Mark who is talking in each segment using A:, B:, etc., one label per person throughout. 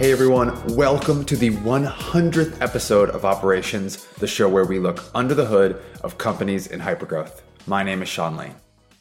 A: Hey everyone, welcome to the 100th episode of Operations, the show where we look under the hood of companies in hypergrowth. My name is Sean Lane.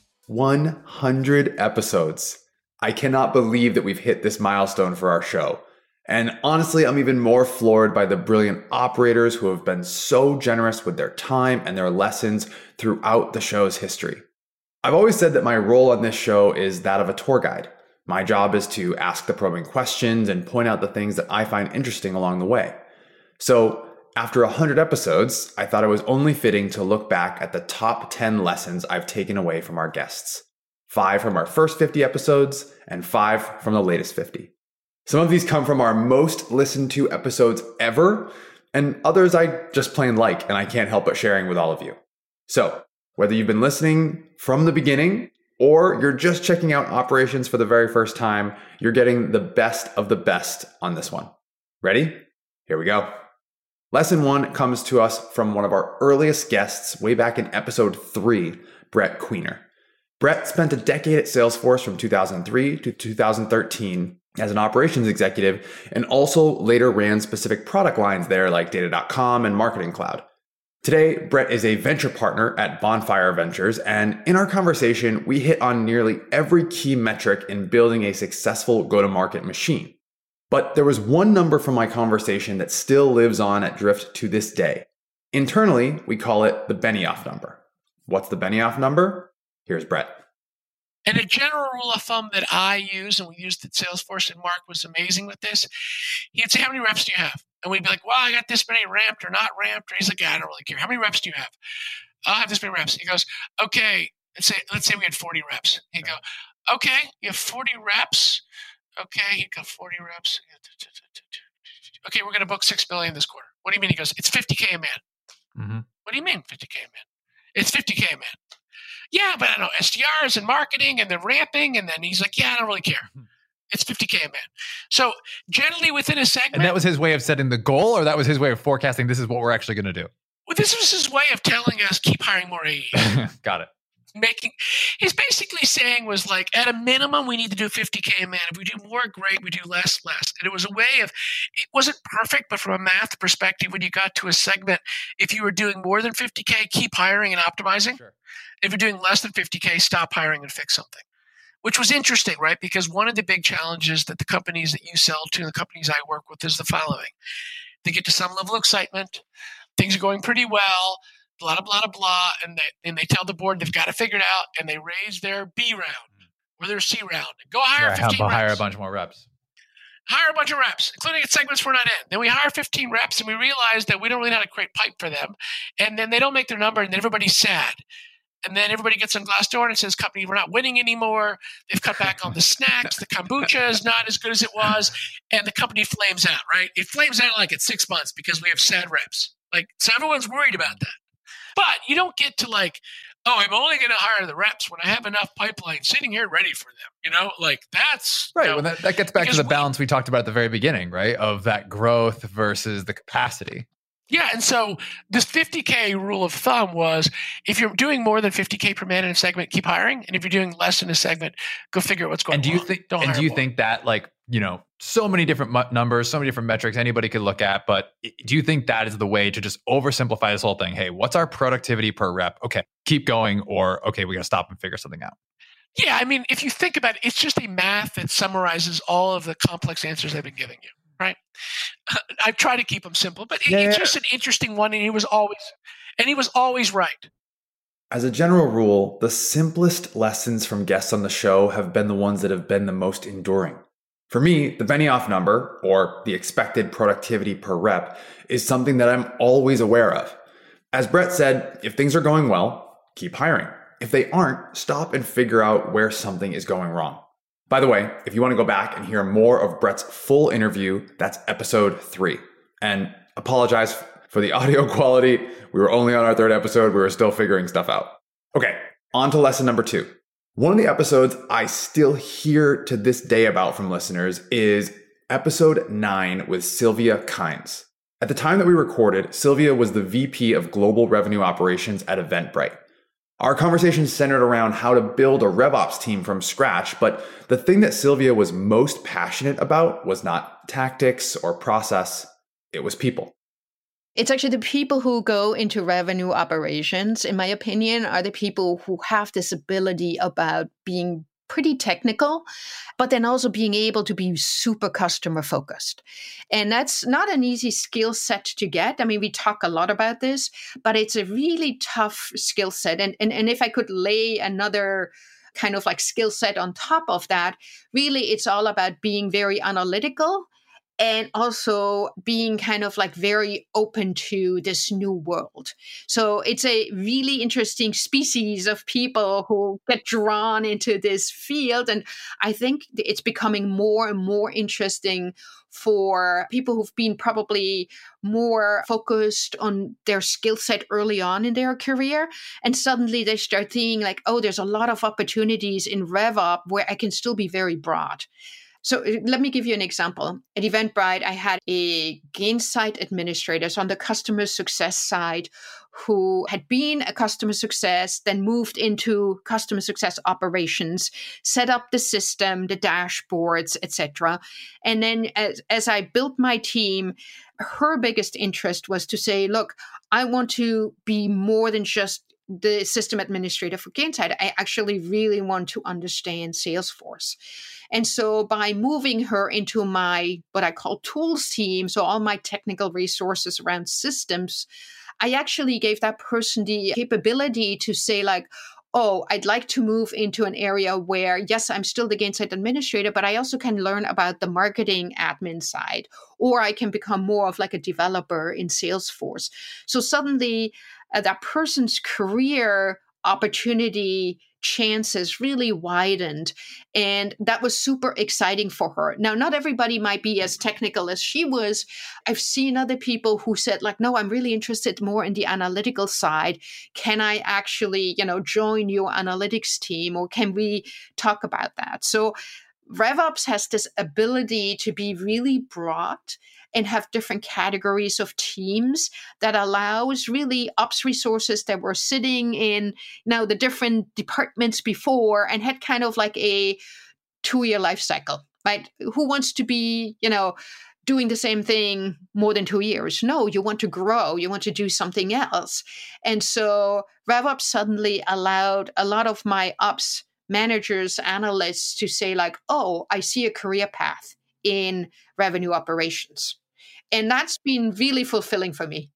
A: 100 episodes. I cannot believe that we've hit this milestone for our show. And honestly, I'm even more floored by the brilliant operators who have been so generous with their time and their lessons throughout the show's history. I've always said that my role on this show is that of a tour guide. My job is to ask the probing questions and point out the things that I find interesting along the way. So after 100 episodes, I thought it was only fitting to look back at the top 10 lessons I've taken away from our guests. 5 from our first 50 episodes and 5 from the latest 50. Some of these come from our most listened to episodes ever, and others I just plain like, and I can't help but sharing with all of you. So whether you've been listening from the beginning, or you're just checking out Operations for the very first time, you're getting the best of the best on this one. Ready? Here we go. Lesson 1 comes to us from one of our earliest guests way back in episode 3, Brett Queener. Brett spent a decade at Salesforce from 2003 to 2013 as an operations executive, and also later ran specific product lines there like Data.com and Marketing Cloud. Today, Brett is a venture partner at Bonfire Ventures, and in our conversation, we hit on nearly every key metric in building a successful go-to-market machine. But there was one number from my conversation that still lives on at Drift to this day. Internally, we call it the Benioff number. What's the Benioff number? Here's Brett.
B: And a general rule of thumb that I use, and we used at Salesforce, and Mark was amazing with this, he'd say, how many reps do you have? And we'd be like, well, I got this many ramped or not ramped. Or he's like, yeah, I don't really care. How many reps do you have? I'll have this many reps. He goes, okay, let's say we had 40 reps. He'd go, okay, you have 40 reps. Okay, you got 40 reps. Okay, we're going to book $6 million this quarter. What do you mean? He goes, it's $50K a man. Mm-hmm. What do you mean $50K a man? It's $50K a man. Yeah, but I don't know, SDRs and marketing and the ramping. And then he's like, yeah, I don't really care. It's $50K a man. So generally within a segment.
C: And that was his way of setting the goal, or that was his way of forecasting this is what we're actually going to do?
B: Well, this was his way of telling us keep hiring more AEs.
C: Got it.
B: He's basically saying was like, at a minimum, we need to do $50K a man. If we do more, great. We do less. And it was a way of, it wasn't perfect, but from a math perspective, when you got to a segment, if you were doing more than $50K, keep hiring and optimizing. Sure. If you're doing less than $50K, stop hiring and fix something. Which was interesting, right? Because one of the big challenges that the companies that you sell to, the companies I work with, is the following. They get to some level of excitement. Things are going pretty well, blah, blah, blah, blah. And they tell the board they've got to figure it out. And they raise their B round or their C round. Go hire 15 reps.
C: Hire a bunch more reps.
B: Hire a bunch of reps, including at segments we're not in. Then we hire 15 reps and we realize that we don't really know how to create pipe for them. And then they don't make their number and then everybody's sad. And then everybody gets on Glassdoor and it says, company, we're not winning anymore. They've cut back on the snacks. The kombucha is not as good as it was. And the company flames out, right? It flames out like at 6 months because we have sad reps. Like, so everyone's worried about that. But you don't get to like, oh, I'm only going to hire the reps when I have enough pipeline sitting here ready for them. You know, like that's
C: right. Well, that gets back to the balance we talked about at the very beginning, right? Of that growth versus the capacity.
B: Yeah, and so this 50K rule of thumb was if you're doing more than 50K per man in a segment, keep hiring, and if you're doing less in a segment, go figure out what's going on.
C: And do you think that, like, you know, so many different numbers, so many different metrics anybody could look at, but do you think that is the way to just oversimplify this whole thing? Hey, what's our productivity per rep? Okay, keep going, or okay, we got to stop and figure something out.
B: Yeah, I mean, if you think about it, it's just a math that summarizes all of the complex answers I've been giving you. Right. I try to keep them simple, but it's just an interesting one. And he was always right.
A: As a general rule, the simplest lessons from guests on the show have been the ones that have been the most enduring. For me, the Benioff number, or the expected productivity per rep, is something that I'm always aware of. As Brett said, if things are going well, keep hiring. If they aren't, stop and figure out where something is going wrong. By the way, if you want to go back and hear more of Brett's full interview, that's episode 3. And apologize for the audio quality. We were only on our 3rd episode. We were still figuring stuff out. Okay, on to lesson number 2. One of the episodes I still hear to this day about from listeners is episode 9 with Sylvia Kynes. At the time that we recorded, Sylvia was the VP of Global Revenue Operations at Eventbrite. Our conversation centered around how to build a RevOps team from scratch, but the thing that Sylvia was most passionate about was not tactics or process, it was people.
D: It's actually the people who go into revenue operations, in my opinion, are the people who have this ability about being pretty technical, but then also being able to be super customer focused. And that's not an easy skill set to get. I mean, we talk a lot about this, but it's a really tough skill set. And if I could lay another kind of like skill set on top of that, really it's all about being very analytical and also being kind of like very open to this new world. So it's a really interesting species of people who get drawn into this field. And I think it's becoming more and more interesting for people who've been probably more focused on their skill set early on in their career. And suddenly they start thinking like, oh, there's a lot of opportunities in RevOps where I can still be very broad. So let me give you an example. At Eventbrite, I had a Gainsight administrator, so on the customer success side, who had been a customer success, then moved into customer success operations, set up the system, the dashboards, etc. And then as I built my team, her biggest interest was to say, look, I want to be more than just the system administrator for Gainsight. I actually really want to understand Salesforce. And so by moving her into my, what I call tools team, so all my technical resources around systems, I actually gave that person the capability to say like, oh, I'd like to move into an area where, yes, I'm still the Gainsight administrator, but I also can learn about the marketing admin side, or I can become more of like a developer in Salesforce. So suddenly that person's career opportunity chances really widened. And that was super exciting for her. Now, not everybody might be as technical as she was. I've seen other people who said like, no, I'm really interested more in the analytical side. Can I actually, join your analytics team, or can we talk about that? So RevOps has this ability to be really broad and have different categories of teams that allows really ops resources that were sitting in now the different departments before and had kind of like a 2-year life cycle, right? Who wants to be, doing the same thing more than 2 years? No, you want to grow. You want to do something else. And so RevOps suddenly allowed a lot of my ops managers, analysts to say like, oh, I see a career path in revenue operations. And that's been really fulfilling for me.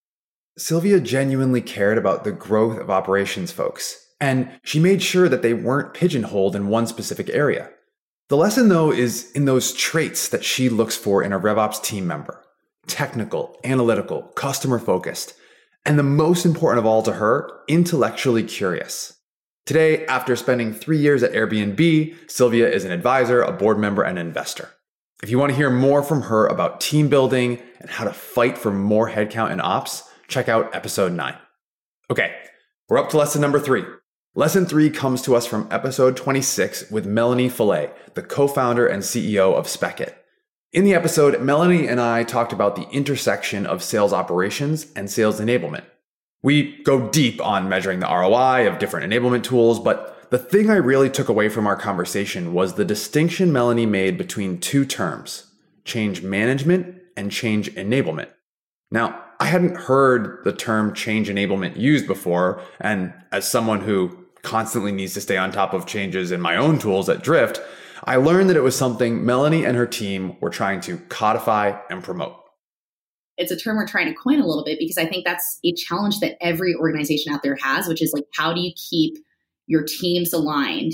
A: Sylvia genuinely cared about the growth of operations folks, and she made sure that they weren't pigeonholed in one specific area. The lesson, though, is in those traits that she looks for in a RevOps team member: technical, analytical, customer-focused, and the most important of all to her, intellectually curious. Today, after spending 3 years at Airbnb, Sylvia is an advisor, a board member, and an investor. If you want to hear more from her about team building and how to fight for more headcount in ops, check out episode 9. Okay, we're up to lesson number 3. Lesson 3 comes to us from episode 26 with Melanie Fillet, the co-founder and CEO of Speckit. In the episode, Melanie and I talked about the intersection of sales operations and sales enablement. We go deep on measuring the ROI of different enablement tools, but the thing I really took away from our conversation was the distinction Melanie made between two terms: change management and change enablement. Now, I hadn't heard the term change enablement used before, and as someone who constantly needs to stay on top of changes in my own tools at Drift, I learned that it was something Melanie and her team were trying to codify and promote.
E: It's a term we're trying to coin a little bit because I think that's a challenge that every organization out there has, which is like, how do you keep your teams aligned?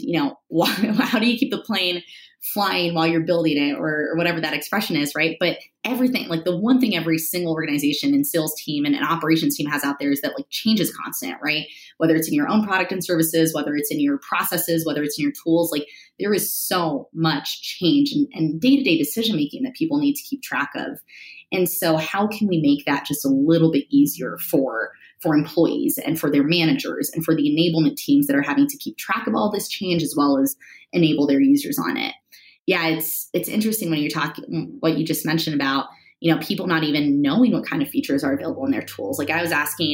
E: How do you keep the plane flying while you're building it, or whatever that expression is, right? But everything, like the one thing every single organization and sales team and an operations team has out there is that like change is constant, right? Whether it's in your own product and services, whether it's in your processes, whether it's in your tools, like there is so much change and day-to-day decision-making that people need to keep track of. And so how can we make that just a little bit easier for employees and for their managers and for the enablement teams that are having to keep track of all this change as well as enable their users on it? Yeah, it's interesting when you're talking what you just mentioned about, people not even knowing what kind of features are available in their tools. Like I was asking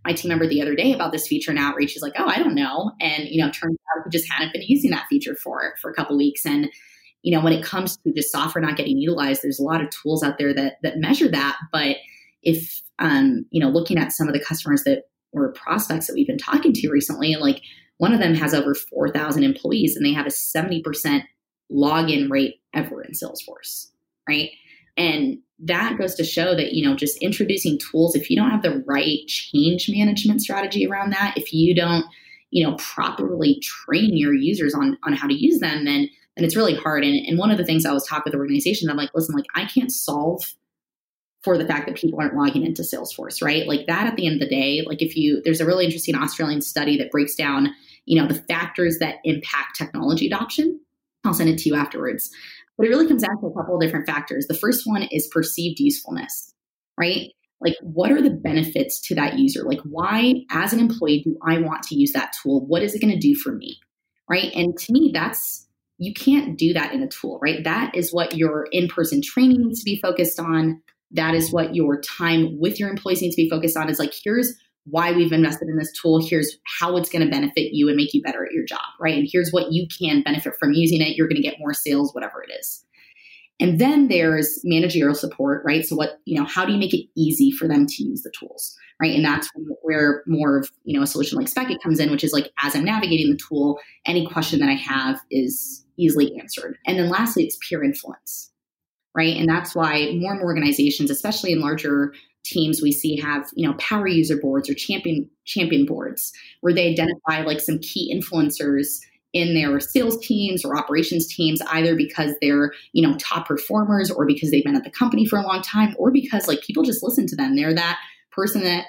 E: my team member the other day about this feature in Outreach. He's like, oh, I don't know. And, turns out he just hadn't been using that feature for a couple of weeks. And, when it comes to just software not getting utilized, there's a lot of tools out there that measure that. But if, looking at some of the customers that were prospects that we've been talking to recently, like one of them has over 4,000 employees and they have a 70% login rate ever in Salesforce, right? And that goes to show that, just introducing tools, if you don't have the right change management strategy around that, if you don't, properly train your users on how to use them, then it's really hard. And one of the things I was talking with organizations, I'm like, listen, like I can't solve for the fact that people aren't logging into Salesforce, right? Like that at the end of the day, like there's a really interesting Australian study that breaks down, the factors that impact technology adoption. I'll send it to you afterwards. But it really comes down to a couple of different factors. The first one is perceived usefulness, right? Like what are the benefits to that user? Like why, as an employee, do I want to use that tool? What is it going to do for me, right? And to me, you can't do that in a tool, right? That is what your in-person training needs to be focused on. That is what your time with your employees needs to be focused on, is like, here's why we've invested in this tool. Here's how it's going to benefit you and make you better at your job, right? And here's what you can benefit from using it. You're going to get more sales, whatever it is. And then there's managerial support, right? So how do you make it easy for them to use the tools, right? And that's where more of, a solution like Speckit comes in, which is like, as I'm navigating the tool, any question that I have is easily answered. And then lastly, it's peer influence, right? And that's why more and more organizations, especially in larger teams, we see have, power user boards or champion boards where they identify like some key influencers in their sales teams or operations teams, either because they're, top performers or because they've been at the company for a long time, or because like people just listen to them. They're that person that,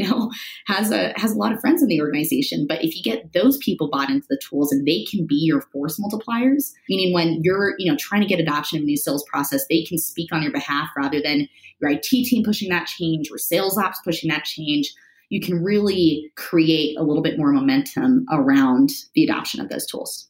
E: has a lot of friends in the organization. But if you get those people bought into the tools and they can be your force multipliers, meaning when you're, trying to get adoption of a new sales process, they can speak on your behalf rather than your IT team pushing that change or sales ops pushing that change, you can really create a little bit more momentum around the adoption of those tools.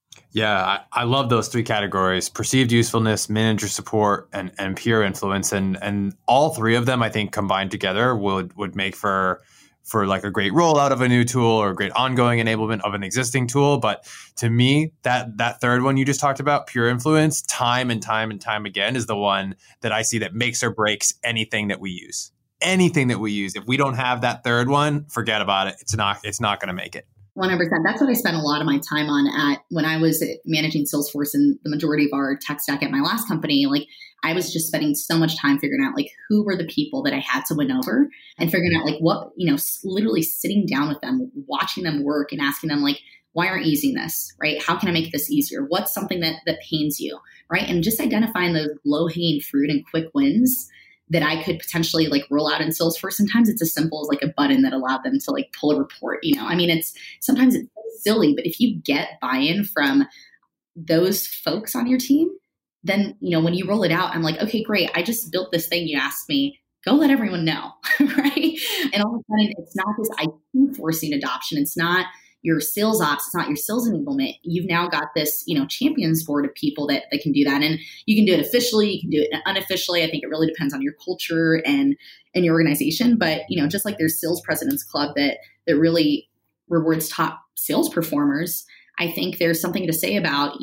C: Yeah, I love those three categories: perceived usefulness, manager support, and peer influence. And all three of them, I think, combined together would make for like a great rollout of a new tool or a great ongoing enablement of an existing tool. But to me, that third one you just talked about, peer influence, time and time again, is the one that I see that makes or breaks anything that we use. Anything that we use. If we don't have that third one, forget about it. It's not going to make it.
E: 100%. That's what I spent a lot of my time on when I was managing Salesforce and the majority of our tech stack at my last company. Like I was just spending so much time figuring out like who were the people that I had to win over and figuring out like what, literally sitting down with them, watching them work and asking them like, why aren't you using this, right? How can I make this easier? What's something that pains you, right? And just identifying those low-hanging fruit and quick wins that I could potentially like roll out in Salesforce. Sometimes it's as simple as like a button that allowed them to like pull a report. Sometimes it's silly, but if you get buy-in from those folks on your team, then, when you roll it out, I'm like, okay, great. I just built this thing you asked me. Go let everyone know, right? And all of a sudden, it's not this IT forcing adoption. It's not your sales ops. It's not your sales enablement. You've now got this, champions board of people that can do that. And you can do it officially. You can do it unofficially. I think it really depends on your culture and your organization. But, just like there's Sales Presidents Club that really rewards top sales performers, I think there's something to say about,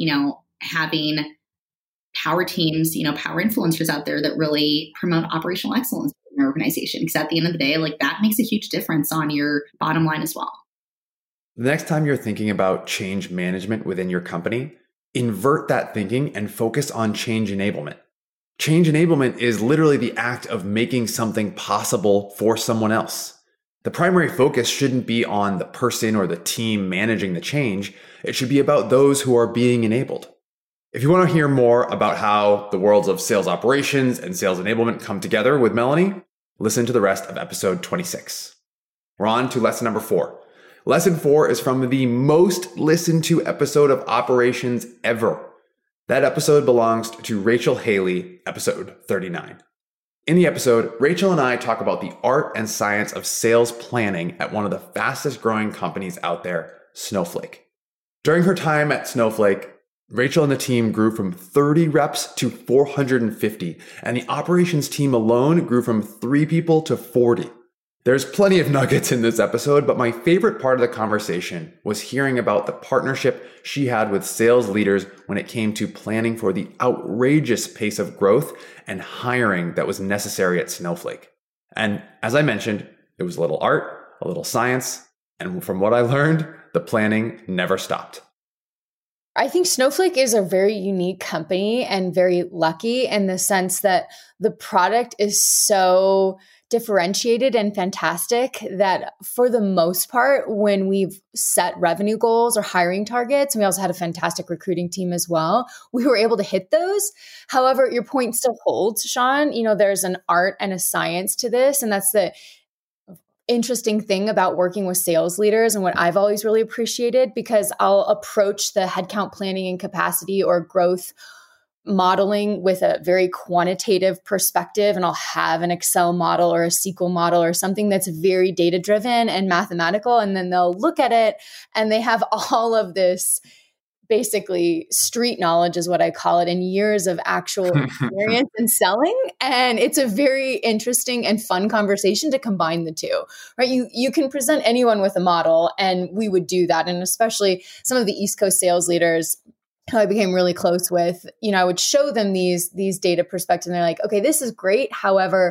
E: having power teams, power influencers out there that really promote operational excellence in your organization. Because at the end of the day, like that makes a huge difference on your bottom line as well.
A: The next time you're thinking about change management within your company, invert that thinking and focus on change enablement. Change enablement is literally the act of making something possible for someone else. The primary focus shouldn't be on the person or the team managing the change. It should be about those who are being enabled. If you want to hear more about how the worlds of sales operations and sales enablement come together with Melanie, listen to the rest of episode 26. We're on to lesson number 4. Lesson 4 is from the most listened to episode of Operations ever. That episode belongs to Rachel Haley, episode 39. In the episode, Rachel and I talk about the art and science of sales planning at one of the fastest growing companies out there, Snowflake. During her time at Snowflake, Rachel and the team grew from 30 reps to 450, and the operations team alone grew from 3 people to 40. There's plenty of nuggets in this episode, but my favorite part of the conversation was hearing about the partnership she had with sales leaders when it came to planning for the outrageous pace of growth and hiring that was necessary at Snowflake. And as I mentioned, it was a little art, a little science, and from what I learned, the planning never stopped.
F: I think Snowflake is a very unique company and very lucky in the sense that the product is so differentiated and fantastic that for the most part, when we've set revenue goals or hiring targets, and we also had a fantastic recruiting team as well, we were able to hit those. However, your point still holds, Sean. There's an art and a science to this, and that's the interesting thing about working with sales leaders and what I've always really appreciated, because I'll approach the headcount planning and capacity or growth modeling with a very quantitative perspective, and I'll have an Excel model or a SQL model or something that's very data driven and mathematical, and then they'll look at it and they have all of this basically street knowledge is what I call it, and years of actual experience in selling. And it's a very interesting and fun conversation to combine the two, right? You can present anyone with a model, and we would do that. And especially some of the East Coast sales leaders who I became really close with, I would show them these data perspectives, and they're like, okay, this is great. However,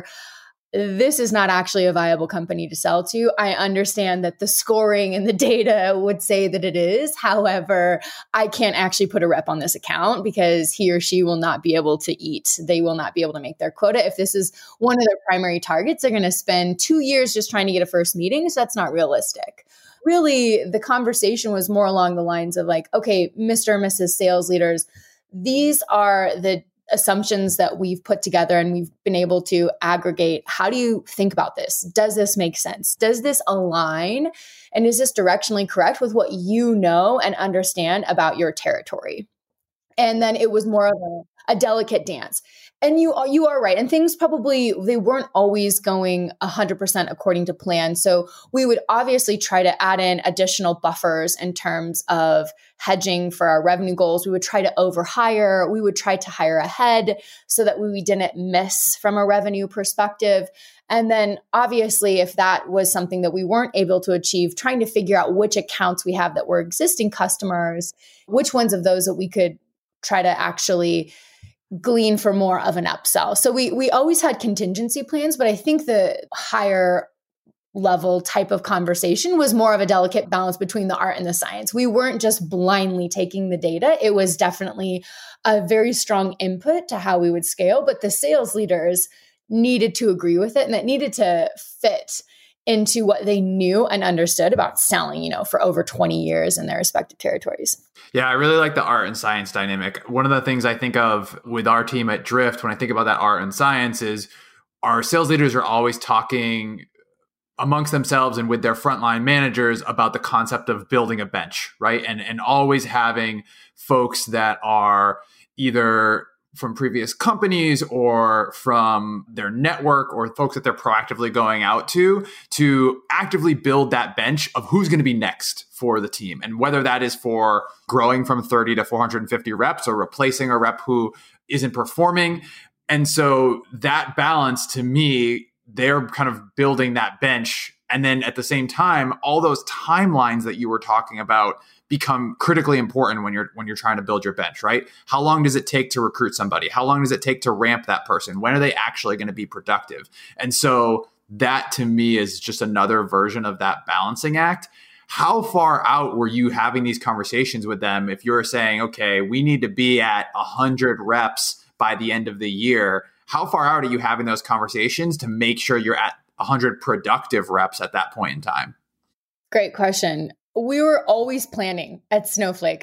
F: this is not actually a viable company to sell to. I understand that the scoring and the data would say that it is. However, I can't actually put a rep on this account because he or she will not be able to eat. They will not be able to make their quota. If this is one of their primary targets, they're going to spend 2 years just trying to get a first meeting. So that's not realistic. Really, the conversation was more along the lines of like, okay, Mr. and Mrs. Sales leaders, these are the assumptions that we've put together and we've been able to aggregate. How do you think about this? Does this make sense? Does this align? And is this directionally correct with what you know and understand about your territory? And then it was more of a delicate dance. And you are right. And things probably, they weren't always going 100% according to plan. So we would obviously try to add in additional buffers in terms of hedging for our revenue goals. We would try to overhire. We would try to hire ahead so that we didn't miss from a revenue perspective. And then obviously, if that was something that we weren't able to achieve, trying to figure out which accounts we have that were existing customers, which ones of those that we could try to actually glean for more of an upsell. So we always had contingency plans, but I think the higher level type of conversation was more of a delicate balance between the art and the science. We weren't just blindly taking the data. It was definitely a very strong input to how we would scale, but the sales leaders needed to agree with it, and that needed to fit into what they knew and understood about selling, for over 20 years in their respective territories.
C: Yeah, I really like the art and science dynamic. One of the things I think of with our team at Drift, when I think about that art and science, is our sales leaders are always talking amongst themselves and with their frontline managers about the concept of building a bench, right? And always having folks that are either from previous companies or from their network or folks that they're proactively going out to actively build that bench of who's going to be next for the team. And whether that is for growing from 30 to 450 reps or replacing a rep who isn't performing. And so that balance, to me, they're kind of building that bench. And then at the same time, all those timelines that you were talking about become critically important when you're trying to build your bench, right? How long does it take to recruit somebody? How long does it take to ramp that person? When are they actually going to be productive? And so that to me is just another version of that balancing act. How far out were you having these conversations with them if you're saying, okay, we need to be at 100 reps by the end of the year? How far out are you having those conversations to make sure you're at 100 productive reps at that point in time?
F: Great question. We were always planning at Snowflake.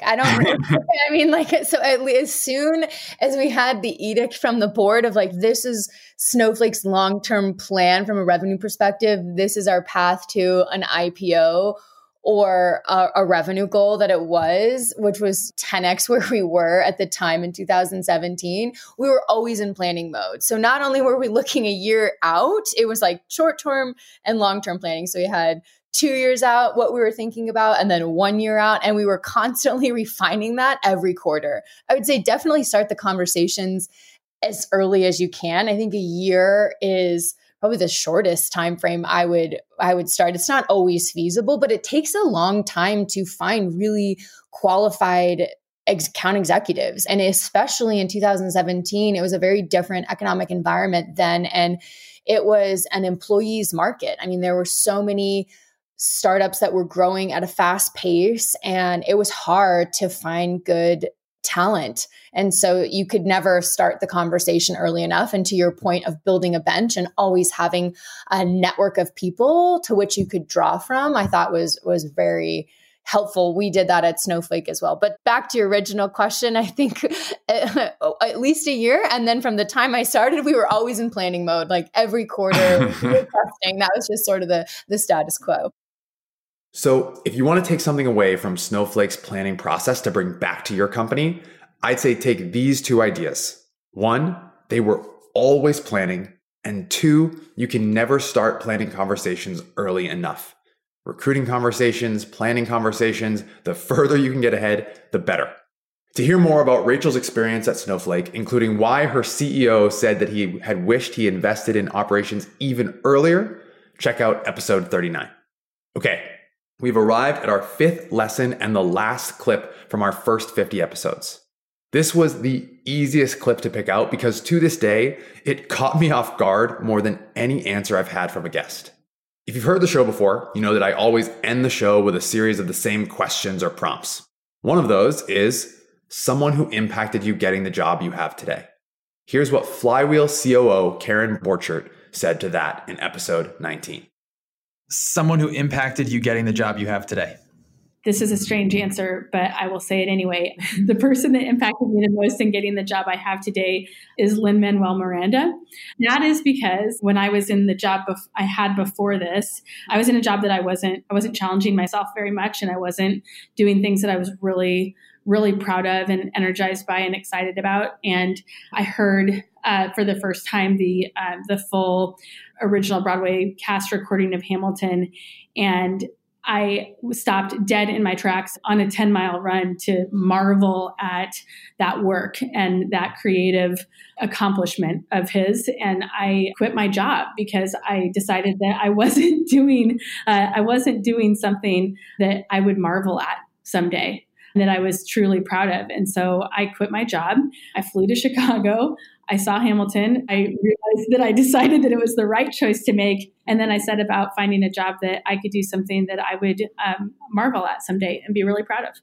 F: So as soon as we had the edict from the board of like, this is Snowflake's long-term plan from a revenue perspective, this is our path to an IPO or a revenue goal that it was, which was 10x where we were at the time in 2017, we were always in planning mode. So not only were we looking a year out, it was like short-term and long-term planning. So we had 2 years out what we were thinking about, and then 1 year out. And we were constantly refining that every quarter. I would say definitely start the conversations as early as you can. I think a year is probably the shortest time frame I would start. It's not always feasible, but it takes a long time to find really qualified account executives. And especially in 2017, it was a very different economic environment then. And it was an employee's market. I mean, there were so many startups that were growing at a fast pace, and it was hard to find good talent. And so you could never start the conversation early enough. And to your point of building a bench and always having a network of people to which you could draw from, I thought was very helpful. We did that at Snowflake as well. But back to your original question, I think at least a year. And then from the time I started, we were always in planning mode, like every quarter we were testing. That was just sort of the status quo.
A: So if you want to take something away from Snowflake's planning process to bring back to your company, I'd say take these two ideas. One, they were always planning. And two, you can never start planning conversations early enough. Recruiting conversations, planning conversations, the further you can get ahead, the better. To hear more about Rachel's experience at Snowflake, including why her CEO said that he had wished he invested in operations even earlier, check out episode 39. Okay. We've arrived at our fifth lesson and the last clip from our first 50 episodes. This was the easiest clip to pick out because to this day, it caught me off guard more than any answer I've had from a guest. If you've heard the show before, you know that I always end the show with a series of the same questions or prompts. One of those is someone who impacted you getting the job you have today. Here's what Flywheel COO Karen Borchert said to that in episode 19.
C: Someone who impacted you getting the job you have today.
G: This is a strange answer, but I will say it anyway. The person that impacted me the most in getting the job I have today is Lin-Manuel Miranda. That is because when I was in the job I had before this, I was in a job that I wasn't challenging myself very much, and I wasn't doing things that I was really proud of and energized by and excited about. And I heard for the first time the full original Broadway cast recording of Hamilton, and I stopped dead in my tracks on a 10-mile run to marvel at that work and that creative accomplishment of his. And I quit my job because I decided that I wasn't doing something that I would marvel at someday, that I was truly proud of. And so I quit my job. I flew to Chicago. I saw Hamilton. I realized that I decided that it was the right choice to make. And then I set about finding a job that I could do something that I would marvel at someday and be really proud of.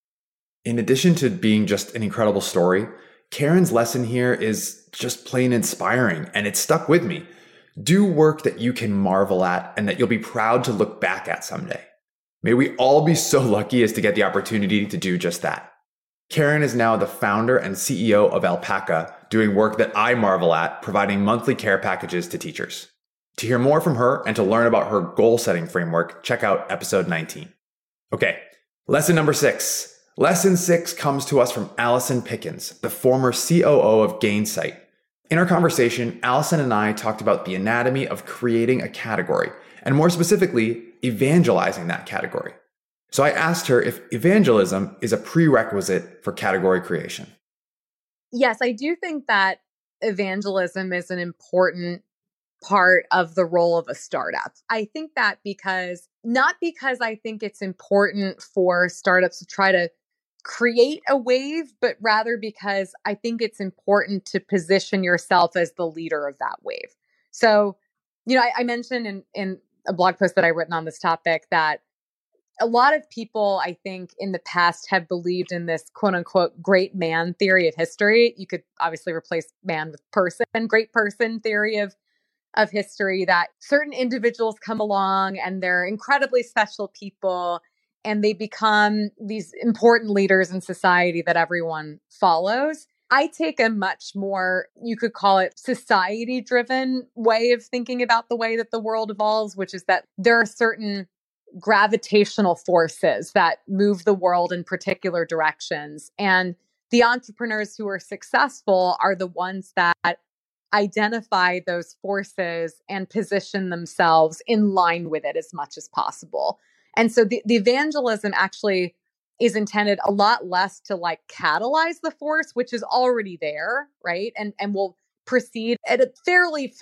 A: In addition to being just an incredible story, Karen's lesson here is just plain inspiring, and it stuck with me. Do work that you can marvel at and that you'll be proud to look back at someday. May we all be so lucky as to get the opportunity to do just that. Karen is now the founder and CEO of Alpaca, doing work that I marvel at, providing monthly care packages to teachers. To hear more from her and to learn about her goal-setting framework, check out episode 19. Okay, lesson number 6. Lesson 6 comes to us from Allison Pickens, the former COO of Gainsight. In our conversation, Allison and I talked about the anatomy of creating a category, and more specifically, evangelizing that category. So I asked her if evangelism is a prerequisite for category creation.
H: Yes, I do think that evangelism is an important part of the role of a startup. I think that not because I think it's important for startups to try to create a wave, but rather because I think it's important to position yourself as the leader of that wave. So, I mentioned in a blog post that I written on this topic that a lot of people, I think, in the past have believed in this quote unquote great man theory of history. You could obviously replace man with person, great person theory of history, that certain individuals come along and they're incredibly special people and they become these important leaders in society that everyone follows. I take a much more, you could call it society-driven way of thinking about the way that the world evolves, which is that there are certain gravitational forces that move the world in particular directions. And the entrepreneurs who are successful are the ones that identify those forces and position themselves in line with it as much as possible. And so the evangelism actually is intended a lot less to catalyze the force, which is already there, right? And will proceed at a fairly fixed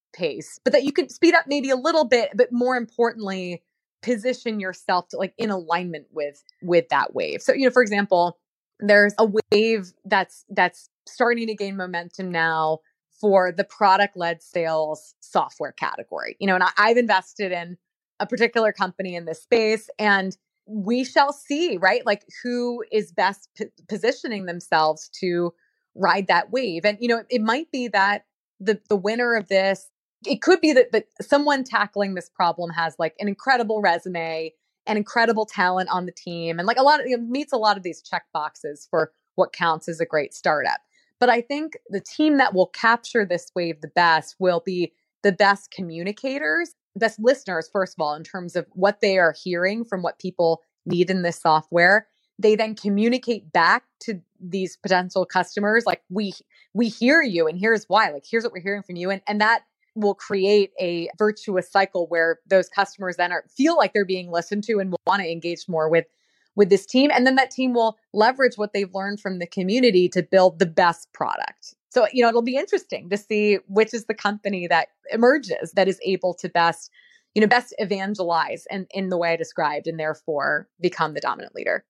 H: pace, but that you could speed up maybe a little bit, but more importantly, position yourself to like in alignment with that wave. So, for example, there's a wave that's starting to gain momentum now for the product-led sales software category. And I've invested in a particular company in this space, and we shall see, right? Like who is best positioning themselves to ride that wave. And, it might be that the winner of this, it could be that someone tackling this problem has like an incredible resume and incredible talent on the team. And like meets a lot of these check boxes for what counts as a great startup. But I think the team that will capture this wave the best will be the best communicators, best listeners, first of all, in terms of what they are hearing from what people need in this software. They then communicate back to these potential customers, like, we hear you and here's why, like, here's what we're hearing from you. And that will create a virtuous cycle where those customers then feel like they're being listened to and will want to engage more with this team. And then that team will leverage what they've learned from the community to build the best product. So, it'll be interesting to see which is the company that emerges that is able to best evangelize and in the way I described, and therefore become the dominant leader.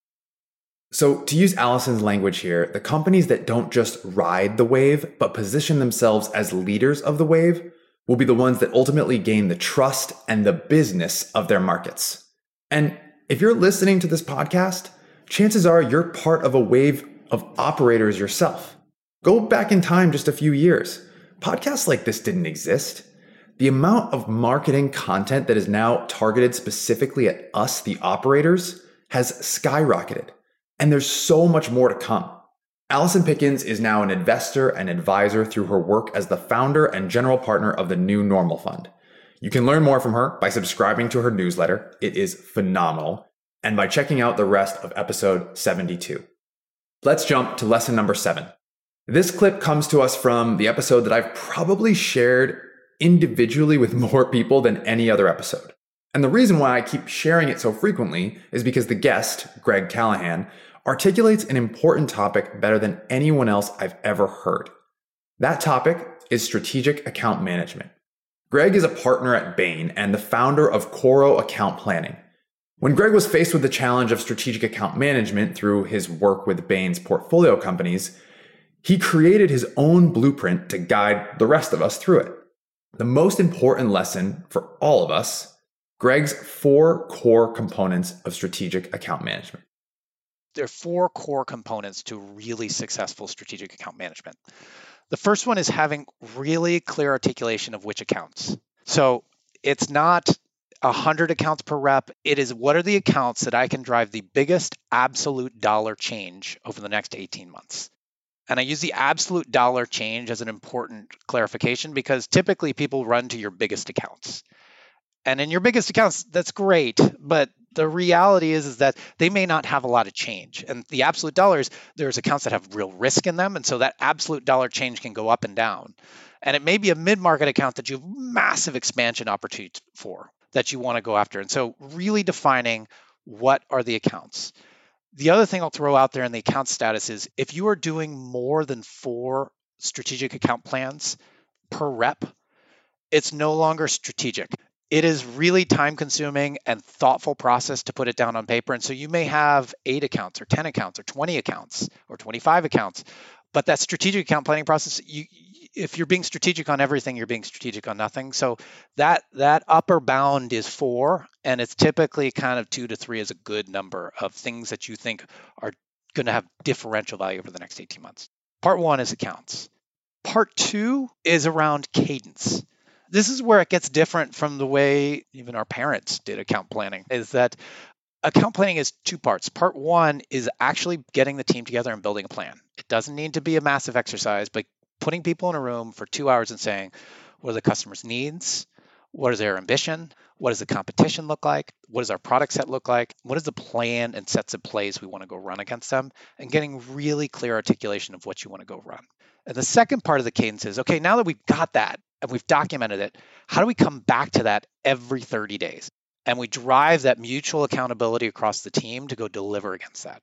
A: So to use Allison's language here, the companies that don't just ride the wave, but position themselves as leaders of the wave will be the ones that ultimately gain the trust and the business of their markets. And if you're listening to this podcast, chances are you're part of a wave of operators yourself. Go back in time just a few years. Podcasts like this didn't exist. The amount of marketing content that is now targeted specifically at us, the operators, has skyrocketed. And there's so much more to come. Allison Pickens is now an investor and advisor through her work as the founder and general partner of the New Normal Fund. You can learn more from her by subscribing to her newsletter. It is phenomenal. And by checking out the rest of episode 72. Let's jump to lesson number 7. This clip comes to us from the episode that I've probably shared individually with more people than any other episode. And the reason why I keep sharing it so frequently is because the guest, Greg Callahan, articulates an important topic better than anyone else I've ever heard. That topic is strategic account management. Greg is a partner at Bain and the founder of Coro Account Planning. When Greg was faced with the challenge of strategic account management through his work with Bain's portfolio companies, he created his own blueprint to guide the rest of us through it. The most important lesson for all of us, Greg's 4 core components of strategic account management.
I: There are 4 core components to really successful strategic account management. The first one is having really clear articulation of which accounts. So it's not 100 accounts per rep. It is, what are the accounts that I can drive the biggest absolute dollar change over the next 18 months? And I use the absolute dollar change as an important clarification because typically people run to your biggest accounts. And in your biggest accounts, that's great, but the reality is that they may not have a lot of change. And the absolute dollars, there's accounts that have real risk in them. And so that absolute dollar change can go up and down. And it may be a mid-market account that you have massive expansion opportunities for that you want to go after. And so really defining what are the accounts. The other thing I'll throw out there in the account status is if you are doing more than 4 strategic account plans per rep, it's no longer strategic. It is really time consuming and thoughtful process to put it down on paper. And so you may have 8 accounts or 10 accounts or 20 accounts or 25 accounts, but that strategic account planning process, if you're being strategic on everything, you're being strategic on nothing. So that upper bound is 4, and it's typically kind of 2 to 3 is a good number of things that you think are going to have differential value over the next 18 months. Part 1 is accounts. Part 2 is around cadence. This is where it gets different from the way even our parents did account planning, is that account planning is 2 parts. Part 1 is actually getting the team together and building a plan. It doesn't need to be a massive exercise, but putting people in a room for 2 hours and saying, what are the customer's needs? What is their ambition? What does the competition look like? What does our product set look like? What is the plan and sets of plays we want to go run against them? And getting really clear articulation of what you want to go run. And the second part of the cadence is, okay, now that we've got that and we've documented it, how do we come back to that every 30 days? And we drive that mutual accountability across the team to go deliver against that.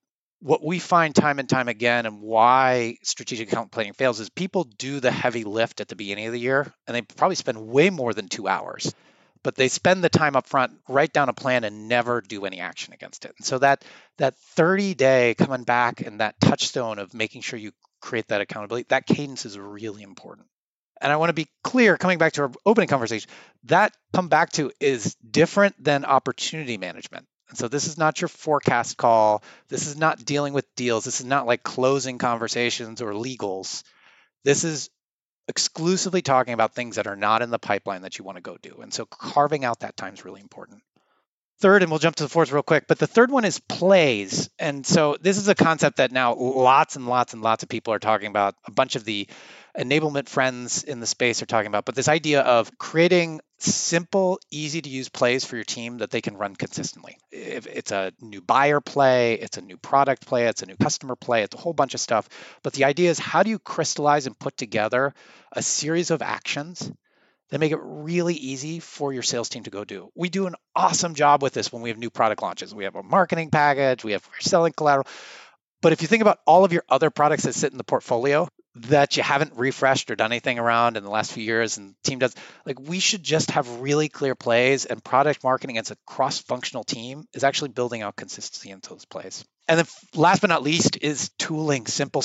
I: what we find time and time again and why strategic account planning fails is people do the heavy lift at the beginning of the year, and they probably spend way more than 2 hours. But they spend the time up front, write down a plan, and never do any action against it. And so that 30-day coming back and that touchstone of making sure you create that accountability, that cadence is really important. And I want to be clear, coming back to our opening conversation, that come back to is different than opportunity management. And so this is not your forecast call. This is not dealing with deals. This is not like closing conversations or legals. This is exclusively talking about things that are not in the pipeline that you want to go do. And so carving out that time is really important. Third, and we'll jump to the fourth real quick, but the third one is plays. And so this is a concept that now lots and lots and lots of people are talking about. A bunch of the enablement friends in the space are talking about, but this idea of creating simple, easy to use plays for your team that they can run consistently. If it's a new buyer play, it's a new product play, it's a new customer play, it's a whole bunch of stuff. But the idea is, how do you crystallize and put together a series of actions that make it really easy for your sales team to go do? We do an awesome job with this when we have new product launches. We have a marketing package, we have selling collateral. But if you think about all of your other products that sit in the portfolio that you haven't refreshed or done anything around in the last few years, and the team does, like, we should just have really clear plays, and product marketing as a cross-functional team is actually building out consistency into those plays. And then last but not least is tooling. Simple.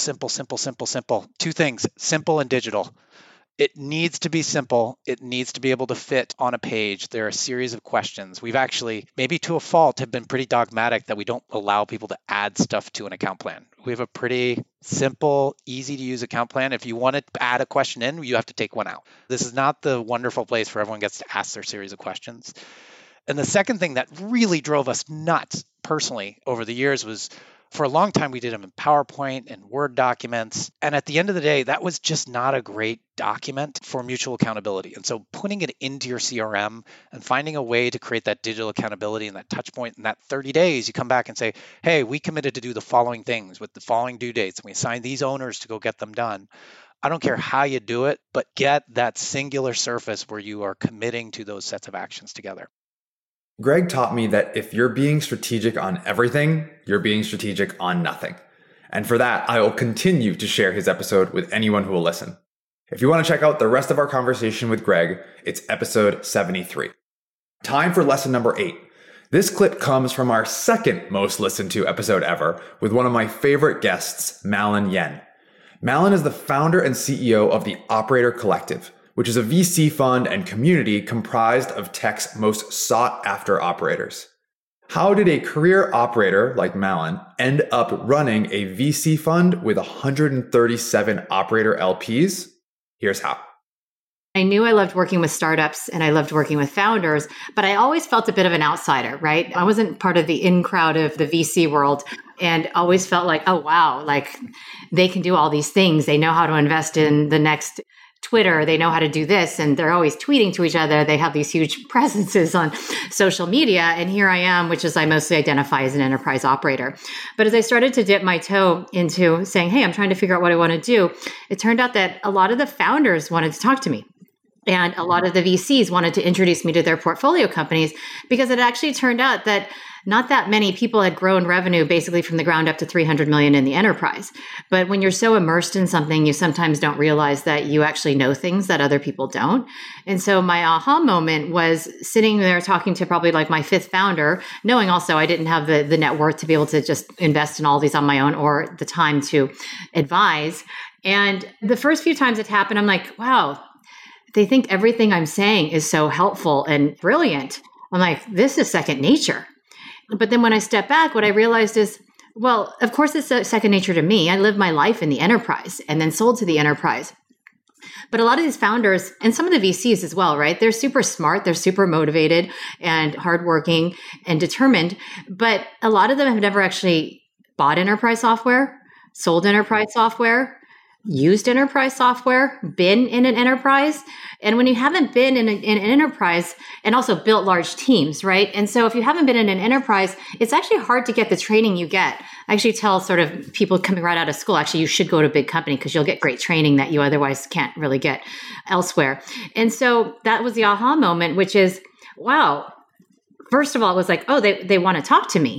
I: Two things, simple and digital. It needs to be simple. It needs to be able to fit on a page. There are a series of questions. We've actually, maybe to a fault, have been pretty dogmatic that we don't allow people to add stuff to an account plan. We have a pretty simple, easy to use account plan. If you want to add a question in, you have to take one out. This is not the wonderful place where everyone gets to ask their series of questions. And the second thing that really drove us nuts personally over the years was, for a long time, we did them in PowerPoint and Word documents. And at the end of the day, that was just not a great document for mutual accountability. And so putting it into your CRM and finding a way to create that digital accountability and that touch point in that 30 days, you come back and say, hey, we committed to do the following things with the following due dates, and we assigned these owners to go get them done. I don't care how you do it, but get that singular surface where you are committing to those sets of actions together.
A: Greg taught me that if you're being strategic on everything, you're being strategic on nothing. And for that, I will continue to share his episode with anyone who will listen. If you want to check out the rest of our conversation with Greg, it's episode 73. Time for lesson number 8. This clip comes from our second most listened to episode ever with one of my favorite guests, Malin Yen. Malin is the founder and CEO of the Operator Collective, which is a VC fund and community comprised of tech's most sought-after operators. How did a career operator like Malin end up running a VC fund with 137 operator LPs? Here's how.
J: I knew I loved working with startups and I loved working with founders, but I always felt a bit of an outsider, right? I wasn't part of the in crowd of the VC world, and always felt like, oh, wow, like they can do all these things. They know how to invest in the next Twitter, they know how to do this, and they're always tweeting to each other. They have these huge presences on social media. And here I am, which is I mostly identify as an enterprise operator. But as I started to dip my toe into saying, hey, I'm trying to figure out what I want to do, it turned out that a lot of the founders wanted to talk to me. And a lot of the VCs wanted to introduce me to their portfolio companies, because it actually turned out that not that many people had grown revenue basically from the ground up to 300 million in the enterprise. But when you're so immersed in something, you sometimes don't realize that you actually know things that other people don't. And so my aha moment was sitting there talking to probably like my fifth founder, knowing also I didn't have the net worth to be able to just invest in all these on my own or the time to advise. And the first few times it happened, I'm like, wow, they think everything I'm saying is so helpful and brilliant. I'm like, this is second nature. But then when I step back, what I realized is, well, of course it's second nature to me. I lived my life in the enterprise and then sold to the enterprise. But a lot of these founders and some of the VCs as well, right? They're super smart. They're super motivated and hardworking and determined. But a lot of them have never actually bought enterprise software, sold enterprise software, used enterprise software, been in an enterprise. And when you haven't been in an enterprise and also built large teams, right? And so if you haven't been in an enterprise, it's actually hard to get the training you get. I actually tell sort of people coming right out of school, actually, you should go to a big company because you'll get great training that you otherwise can't really get elsewhere. And so that was the aha moment, which is, wow, first of all, it was like, oh, they want to talk to me.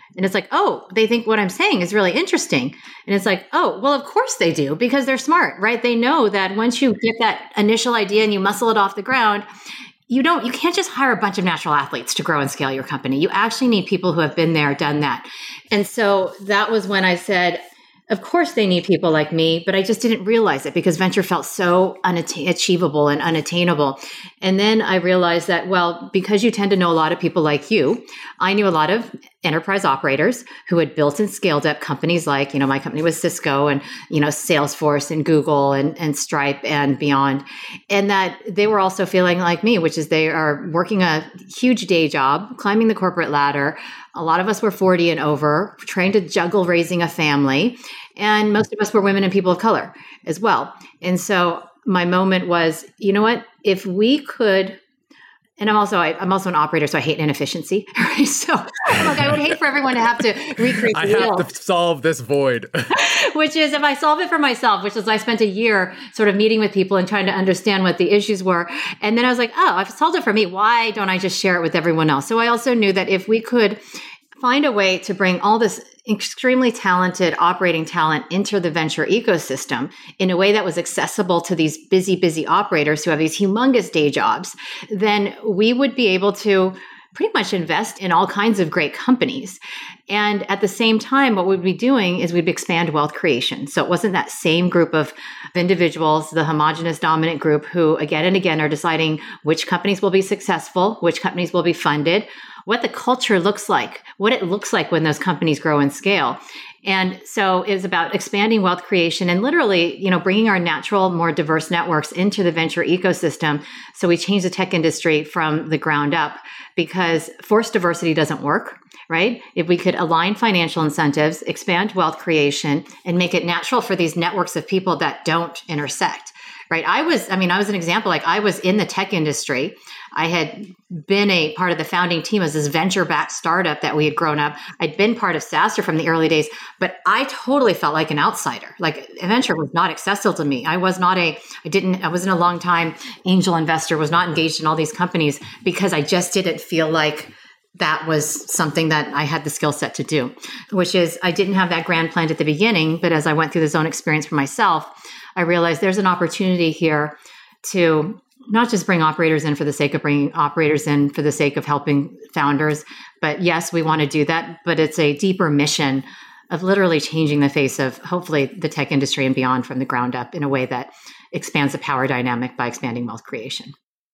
J: And it's like, oh, they think what I'm saying is really interesting. And it's like, oh, well, of course they do, because they're smart, right? They know that once you get that initial idea and you muscle it off the ground, you can't just hire a bunch of natural athletes to grow and scale your company. You actually need people who have been there, done that. And so that was when I said, of course they need people like me, but I just didn't realize it because venture felt so unachievable and unattainable. And then I realized that, well, because you tend to know a lot of people like you, I knew a lot of enterprise operators who had built and scaled up companies like, my company was Cisco and, Salesforce and Google and Stripe and beyond. And that they were also feeling like me, which is they are working a huge day job, climbing the corporate ladder. A lot of us were 40 and over, trying to juggle raising a family. And most of us were women and people of color as well. And so my moment was, you know what, if we could, and I'm also an operator, so I hate inefficiency. Right? So I would hate for everyone to have to recreate the wheel.
A: I have to solve this void.
J: Which is, if I solve it for myself, which is I spent a year sort of meeting with people and trying to understand what the issues were. And then I was like, oh, I've solved it for me. Why don't I just share it with everyone else? So I also knew that if we could find a way to bring all this extremely talented operating talent into the venture ecosystem in a way that was accessible to these busy operators who have these humongous day jobs, then we would be able to pretty much invest in all kinds of great companies. And at the same time, what we'd be doing is we'd expand wealth creation. So it wasn't that same group of individuals, the homogenous dominant group, who again and again are deciding which companies will be successful, which companies will be funded, what the culture looks like, what it looks like when those companies grow and scale. And so it's about expanding wealth creation and literally, bringing our natural, more diverse networks into the venture ecosystem. So we change the tech industry from the ground up, because forced diversity doesn't work, right? If we could align financial incentives, expand wealth creation, and make it natural for these networks of people that don't intersect, right? I was an example. Like, I was in the tech industry. I had been a part of the founding team as this venture-backed startup that we had grown up. I'd been part of SaaStr from the early days, but I totally felt like an outsider. Like, venture was not accessible to me. I wasn't a long-time angel investor, was not engaged in all these companies because I just didn't feel like that was something that I had the skill set to do, which is I didn't have that grand plan at the beginning. But as I went through the zone experience for myself, I realized there's an opportunity here to not just bring operators in for the sake of bringing operators in for the sake of helping founders. But yes, we want to do that, but it's a deeper mission of literally changing the face of hopefully the tech industry and beyond from the ground up in a way that expands the power dynamic by expanding wealth creation.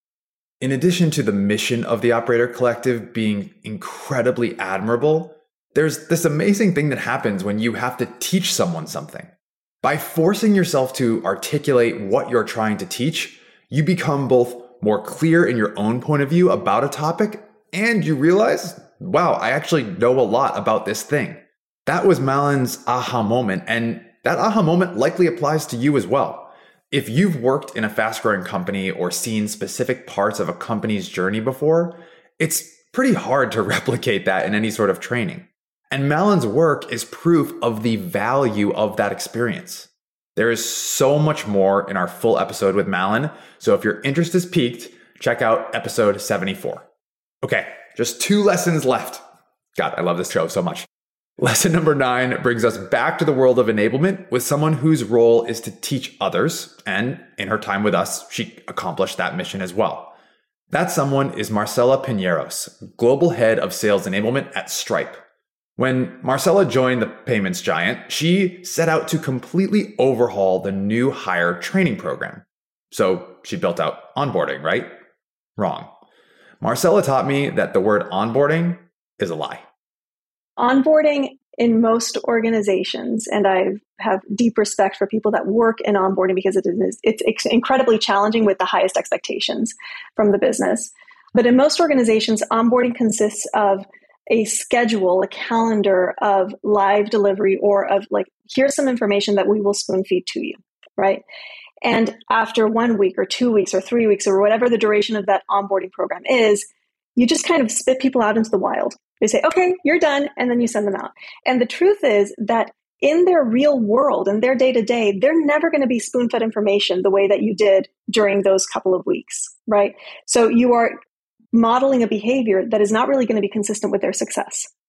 A: In addition to the mission of the Operator Collective being incredibly admirable, there's this amazing thing that happens when you have to teach someone something. By forcing yourself to articulate what you're trying to teach, you become both more clear in your own point of view about a topic, and you realize, wow, I actually know a lot about this thing. That was Malin's aha moment, and that aha moment likely applies to you as well. If you've worked in a fast-growing company or seen specific parts of a company's journey before, it's pretty hard to replicate that in any sort of training. And Malin's work is proof of the value of that experience. There is so much more in our full episode with Malin, so if your interest is piqued, check out episode 74. Okay, just 2 lessons left. God, I love this show so much. Lesson number 9 brings us back to the world of enablement with someone whose role is to teach others, and in her time with us, she accomplished that mission as well. That someone is Marcela Piñeros, Global Head of Sales Enablement at Stripe. When Marcela joined the payments giant, she set out to completely overhaul the new hire training program. So she built out onboarding, right? Wrong. Marcela taught me that the word onboarding is a lie.
K: Onboarding in most organizations, and I have deep respect for people that work in onboarding because it's incredibly challenging with the highest expectations from the business. But in most organizations, onboarding consists of a schedule, a calendar of live delivery, or of like, here's some information that we will spoon feed to you, right? And after 1 week or 2 weeks or 3 weeks or whatever the duration of that onboarding program is, you just kind of spit people out into the wild. They say, okay, you're done, and then you send them out. And the truth is that in their real world, in their day-to-day, they're never going to be spoon-fed information the way that you did during those couple of weeks, right? So you are modeling a behavior that is not really going to be consistent with their success.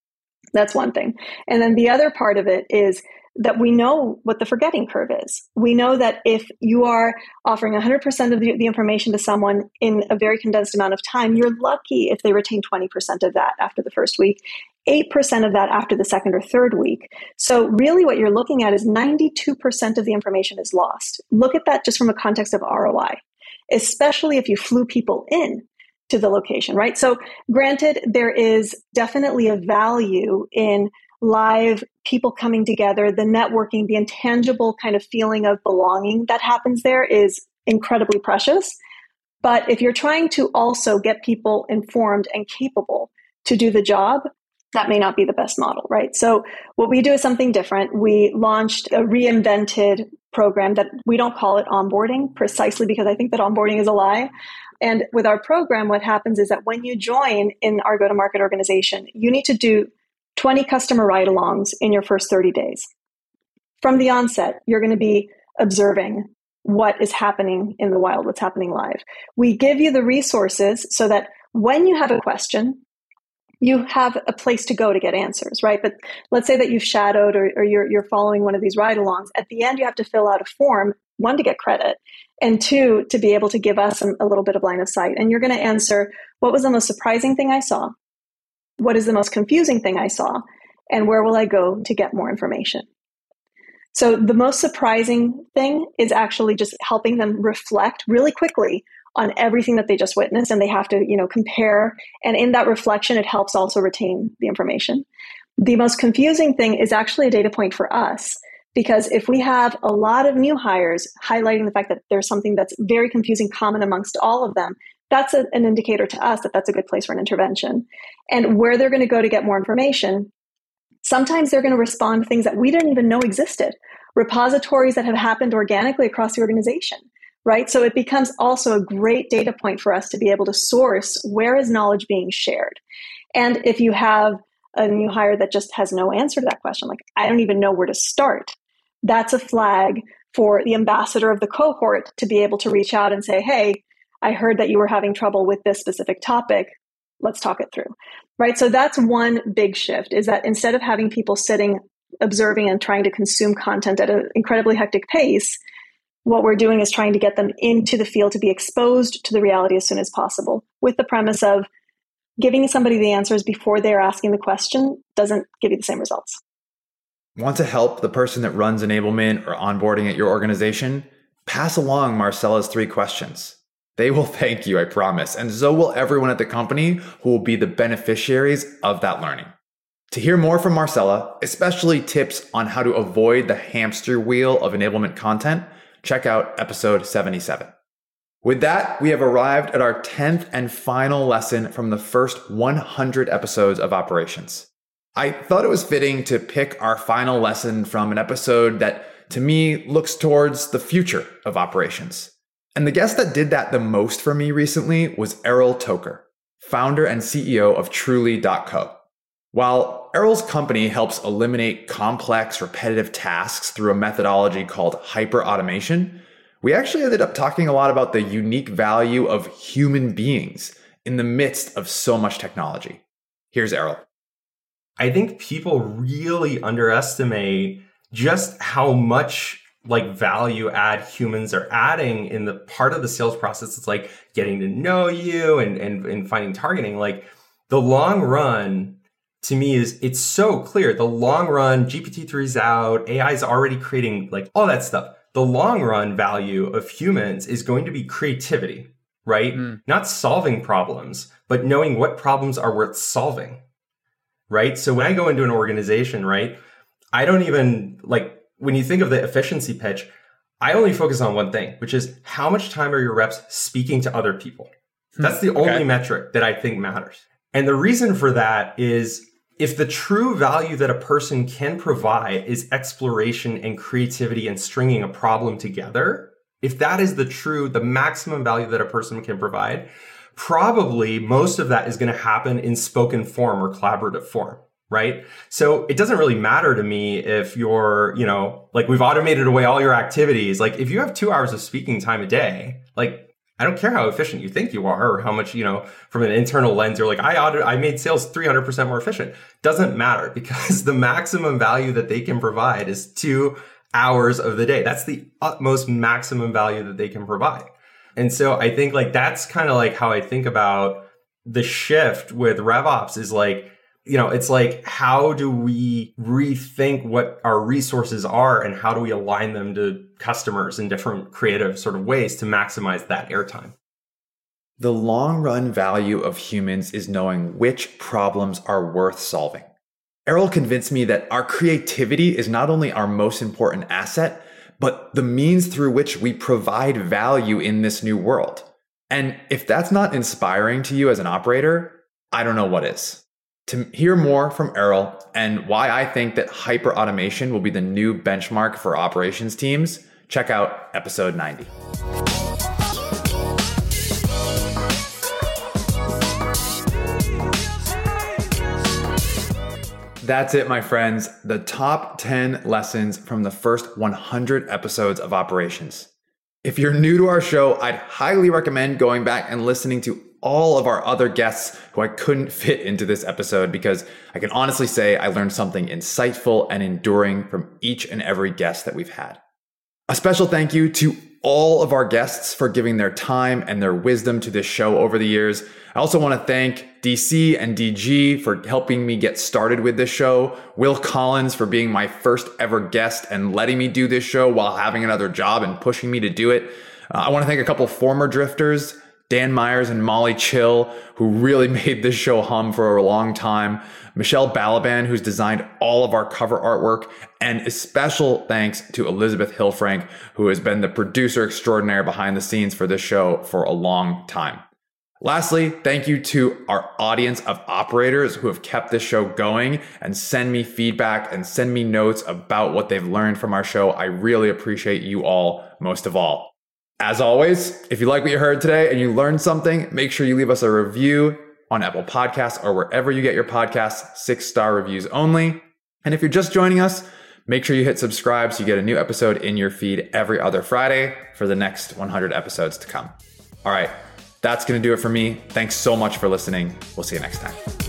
K: That's one thing. And then the other part of it is that we know what the forgetting curve is. We know that if you are offering 100% of the information to someone in a very condensed amount of time, you're lucky if they retain 20% of that after the first week, 8% of that after the second or third week. So really what you're looking at is 92% of the information is lost. Look at that just from a context of ROI, especially if you flew people in to the location, right? So granted, there is definitely a value in live people coming together, the networking, the intangible kind of feeling of belonging that happens there is incredibly precious. But if you're trying to also get people informed and capable to do the job, that may not be the best model, right? So what we do is something different. We launched a reinvented program that we don't call it onboarding, precisely because I think that onboarding is a lie. And with our program, what happens is that when you join in our go-to-market organization, you need to do 20 customer ride-alongs in your first 30 days. From the onset, you're going to be observing what is happening in the wild, what's happening live. We give you the resources so that when you have a question, you have a place to go to get answers, right? But let's say that you've shadowed or you're following one of these ride-alongs. At the end, you have to fill out a form, one, to get credit, and two, to be able to give us a little bit of line of sight. And you're going to answer, what was the most surprising thing I saw? What is the most confusing thing I saw? And where will I go to get more information? So the most surprising thing is actually just helping them reflect really quickly on everything that they just witnessed, and they have to, compare. And in that reflection, it helps also retain the information. The most confusing thing is actually a data point for us, because if we have a lot of new hires highlighting the fact that there's something that's very confusing common amongst all of them, that's an indicator to us that that's a good place for an intervention. And where they're going to go to get more information, sometimes they're going to respond to things that we didn't even know existed, repositories that have happened organically across the organization, right? So it becomes also a great data point for us to be able to source where is knowledge being shared. And if you have a new hire that just has no answer to that question, like, I don't even know where to start, that's a flag for the ambassador of the cohort to be able to reach out and say, hey, I heard that you were having trouble with this specific topic. Let's talk it through, right? So that's one big shift, is that instead of having people sitting, observing and trying to consume content at an incredibly hectic pace, what we're doing is trying to get them into the field to be exposed to the reality as soon as possible, with the premise of giving somebody the answers before they're asking the question doesn't give you the same results.
A: Want to help the person that runs enablement or onboarding at your organization? Pass along Marcella's 3 questions. They will thank you, I promise. And so will everyone at the company who will be the beneficiaries of that learning. To hear more from Marcella, especially tips on how to avoid the hamster wheel of enablement content, check out episode 77. With that, we have arrived at our 10th and final lesson from the first 100 episodes of Operations. I thought it was fitting to pick our final lesson from an episode that, to me, looks towards the future of operations. And the guest that did that the most for me recently was Errol Toker, founder and CEO of Truly.co. While Errol's company helps eliminate complex, repetitive tasks through a methodology called hyperautomation, we actually ended up talking a lot about the unique value of human beings in the midst of so much technology. Here's Errol.
L: I think people really underestimate just how much value add humans are adding in the part of the sales process. It's like getting to know you and finding targeting. The long run to me it's so clear. The long run, GPT-3's out, AI is already creating all that stuff. The long run value of humans is going to be creativity, right? Not solving problems, but knowing what problems are worth solving, right? So when I go into an organization, right, I don't even when you think of the efficiency pitch, I only focus on one thing, which is how much time are your reps speaking to other people? That's the only metric that I think matters. And the reason for that is if the true value that a person can provide is exploration and creativity and stringing a problem together, if that is the maximum value that a person can provide, probably most of that is going to happen in spoken form or collaborative form. Right? So it doesn't really matter to me if you're, we've automated away all your activities. If you have 2 hours of speaking time a day, I don't care how efficient you think you are or how much, from an internal lens, you're like, I made sales 300% more efficient. Doesn't matter, because the maximum value that they can provide is 2 hours of the day. That's the utmost maximum value that they can provide. And so I think like that's kind of like how I think about the shift with RevOps is like, it's like, how do we rethink what our resources are and how do we align them to customers in different creative sort of ways to maximize that airtime?
A: The long run value of humans is knowing which problems are worth solving. Errol convinced me that our creativity is not only our most important asset, but the means through which we provide value in this new world. And if that's not inspiring to you as an operator, I don't know what is. To hear more from Errol and why I think that hyper-automation will be the new benchmark for operations teams, check out episode 90. That's it, my friends. The top 10 lessons from the first 100 episodes of Operations. If you're new to our show, I'd highly recommend going back and listening to all of our other guests who I couldn't fit into this episode, because I can honestly say I learned something insightful and enduring from each and every guest that we've had. A special thank you to all of our guests for giving their time and their wisdom to this show over the years. I also want to thank DC and DG for helping me get started with this show, Will Collins for being my first ever guest and letting me do this show while having another job and pushing me to do it. I want to thank a couple former drifters, Dan Myers and Molly Chill, who really made this show hum for a long time, Michelle Balaban, who's designed all of our cover artwork, and a special thanks to Elizabeth Hillfrank, who has been the producer extraordinaire behind the scenes for this show for a long time. Lastly, thank you to our audience of operators who have kept this show going and send me feedback and send me notes about what they've learned from our show. I really appreciate you all most of all. As always, if you like what you heard today and you learned something, make sure you leave us a review on Apple Podcasts or wherever you get your podcasts, 6-star reviews only. And if you're just joining us, make sure you hit subscribe so you get a new episode in your feed every other Friday for the next 100 episodes to come. All right, that's going to do it for me. Thanks so much for listening. We'll see you next time.